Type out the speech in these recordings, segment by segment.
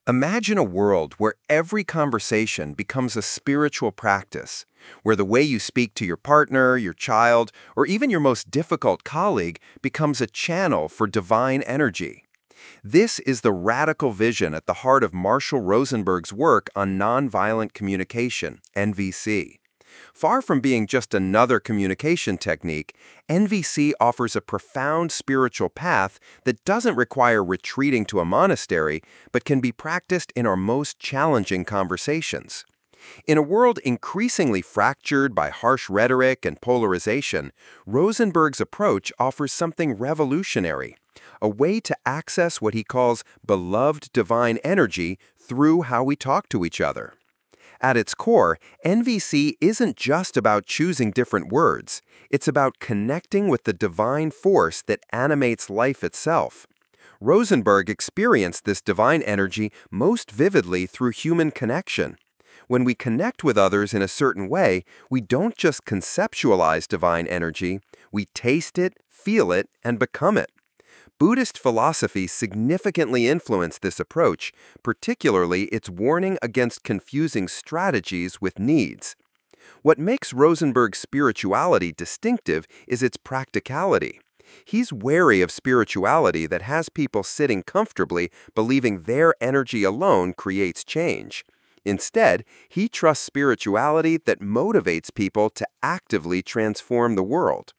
Imagine a world where every conversation becomes a spiritual practice, where the way you speak to your partner, your child, or even your most difficult colleague becomes a channel for divine energy. This is the radical vision at the heart of Marshall Rosenberg's work on nonviolent communication, NVC. Far from being just another communication technique, NVC offers a profound spiritual path that doesn't require retreating to a monastery, but can be practiced in our most challenging conversations. In a world increasingly fractured by harsh rhetoric and polarization, Rosenberg's approach offers something revolutionary, a way to access what he calls beloved divine energy through how we talk to each other. At its core, NVC isn't just about choosing different words. It's about connecting with the divine force that animates life itself. Rosenberg experienced this divine energy most vividly through human connection. When we connect with others in a certain way, we don't just conceptualize divine energy, we taste it, feel it, and become it. Buddhist philosophy significantly influenced this approach, particularly its warning against confusing strategies with needs. What makes Rosenberg's spirituality distinctive is its practicality. He's wary of spirituality that has people sitting comfortably believing their energy alone creates change. Instead, he trusts spirituality that motivates people to actively transform the world.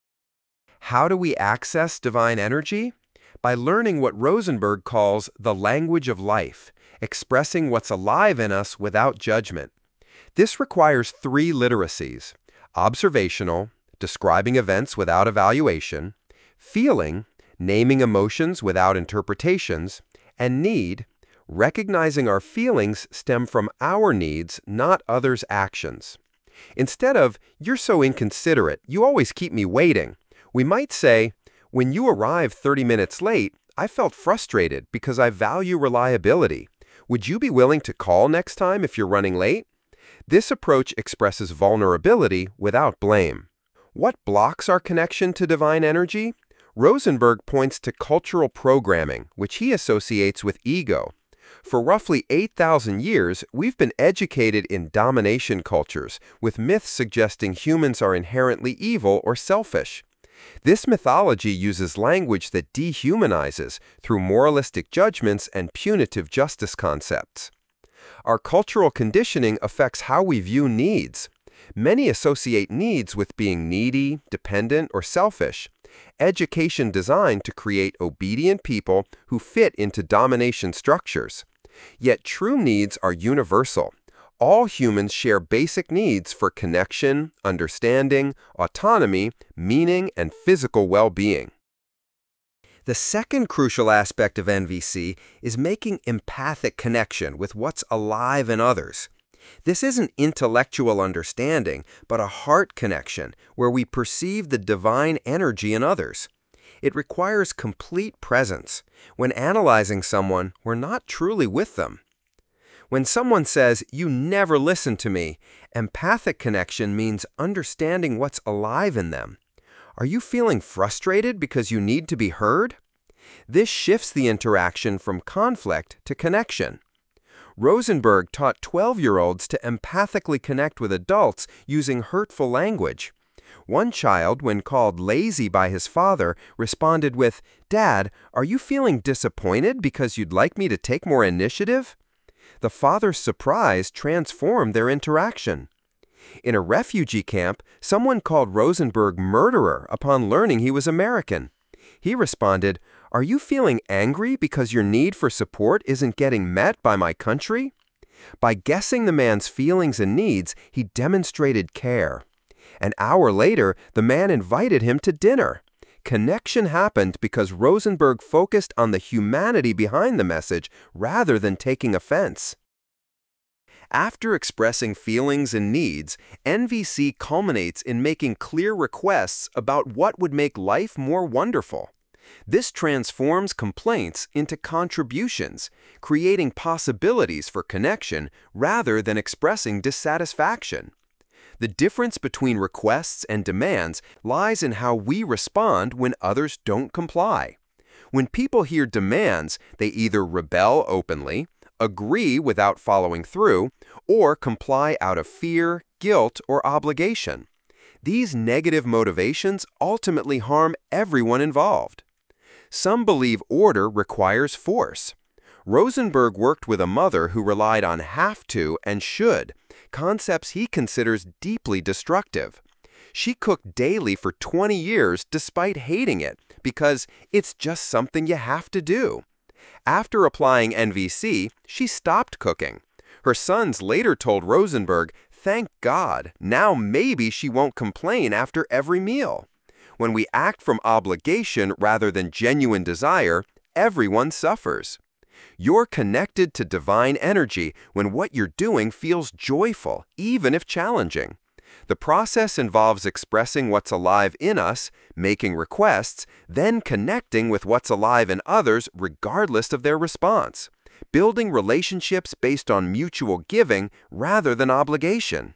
How do we access divine energy? By learning what Rosenberg calls the language of life, expressing what's alive in us without judgment. This requires three literacies: observational, describing events without evaluation; feeling, naming emotions without interpretations; and need, recognizing our feelings stem from our needs, not others' actions. Instead of, "You're so inconsiderate, you always keep me waiting," we might say, "When you arrived 30 minutes late, I felt frustrated because I value reliability. Would you be willing to call next time if you're running late?" This approach expresses vulnerability without blame. What blocks our connection to divine energy? Rosenberg points to cultural programming, which he associates with ego. For roughly 8,000 years, we've been educated in domination cultures, with myths suggesting humans are inherently evil or selfish. This mythology uses language that dehumanizes through moralistic judgments and punitive justice concepts. Our cultural conditioning affects how we view needs. Many associate needs with being needy, dependent, or selfish. Education designed to create obedient people who fit into domination structures. Yet true needs are universal. All humans share basic needs for connection, understanding, autonomy, meaning, and physical well-being. The second crucial aspect of NVC is making empathic connection with what's alive in others. This isn't intellectual understanding, but a heart connection where we perceive the divine energy in others. It requires complete presence. When analyzing someone, we're not truly with them. When someone says, "You never listen to me," empathic connection means understanding what's alive in them. Are you feeling frustrated because you need to be heard? This shifts the interaction from conflict to connection. Rosenberg taught 12-year-olds to empathically connect with adults using hurtful language. One child, when called lazy by his father, responded with, "Dad, are you feeling disappointed because you'd like me to take more initiative?" The father's surprise transformed their interaction. In a refugee camp, someone called Rosenberg murderer upon learning he was American. He responded, "Are you feeling angry because your need for support isn't getting met by my country?" By guessing the man's feelings and needs, he demonstrated care. An hour later, the man invited him to dinner. Connection happened because Rosenberg focused on the humanity behind the message rather than taking offense. After expressing feelings and needs, NVC culminates in making clear requests about what would make life more wonderful. This transforms complaints into contributions, creating possibilities for connection rather than expressing dissatisfaction. The difference between requests and demands lies in how we respond when others don't comply. When people hear demands, they either rebel openly, agree without following through, or comply out of fear, guilt, or obligation. These negative motivations ultimately harm everyone involved. Some believe order requires force. Rosenberg worked with a mother who relied on have to and should, concepts he considers deeply destructive. She cooked daily for 20 years despite hating it, because it's just something you have to do. After applying NVC, she stopped cooking. Her sons later told Rosenberg, "Thank God, now maybe she won't complain after every meal." When we act from obligation rather than genuine desire, everyone suffers. You're connected to divine energy when what you're doing feels joyful, even if challenging. The process involves expressing what's alive in us, making requests, then connecting with what's alive in others regardless of their response, building relationships based on mutual giving rather than obligation.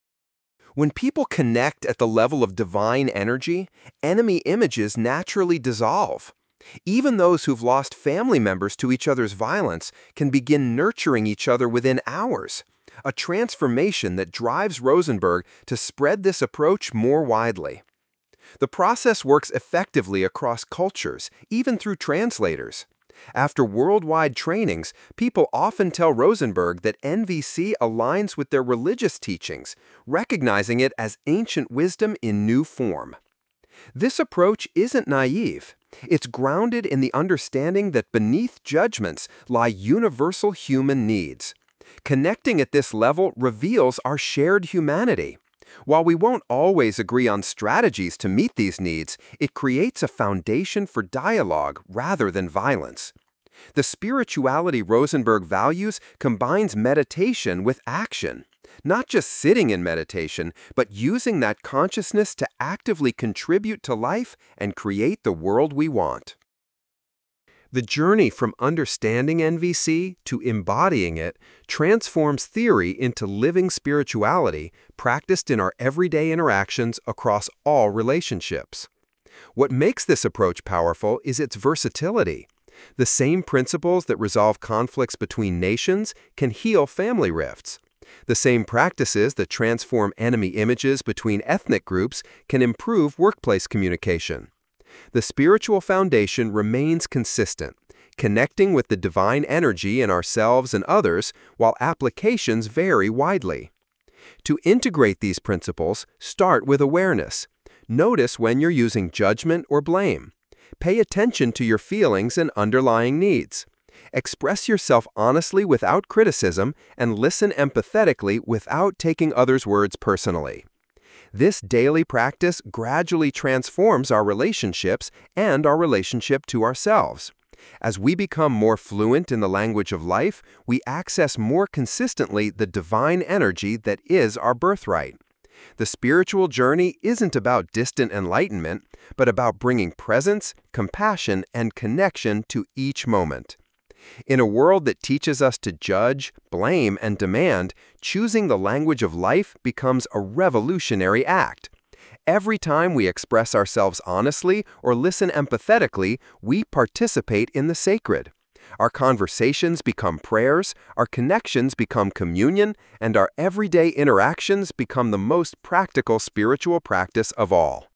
When people connect at the level of divine energy, enemy images naturally dissolve. Even those who've lost family members to each other's violence can begin nurturing each other within hours, a transformation that drives Rosenberg to spread this approach more widely. The process works effectively across cultures, even through translators. After worldwide trainings, people often tell Rosenberg that NVC aligns with their religious teachings, recognizing it as ancient wisdom in new form. This approach isn't naive. It's grounded in the understanding that beneath judgments lie universal human needs. Connecting at this level reveals our shared humanity. While we won't always agree on strategies to meet these needs, it creates a foundation for dialogue rather than violence. The spirituality Rosenberg values combines meditation with action. Not just sitting in meditation, but using that consciousness to actively contribute to life and create the world we want. The journey from understanding NVC to embodying it transforms theory into living spirituality practiced in our everyday interactions across all relationships. What makes this approach powerful is its versatility. The same principles that resolve conflicts between nations can heal family rifts. The same practices that transform enemy images between ethnic groups can improve workplace communication. The spiritual foundation remains consistent, connecting with the divine energy in ourselves and others, while applications vary widely. To integrate these principles, start with awareness. Notice when you're using judgment or blame. Pay attention to your feelings and underlying needs. Express yourself honestly without criticism and listen empathetically without taking others' words personally. This daily practice gradually transforms our relationships and our relationship to ourselves. As we become more fluent in the language of life, we access more consistently the divine energy that is our birthright. The spiritual journey isn't about distant enlightenment, but about bringing presence, compassion, and connection to each moment. In a world that teaches us to judge, blame, and demand, choosing the language of life becomes a revolutionary act. Every time we express ourselves honestly or listen empathetically, we participate in the sacred. Our conversations become prayers, our connections become communion, and our everyday interactions become the most practical spiritual practice of all.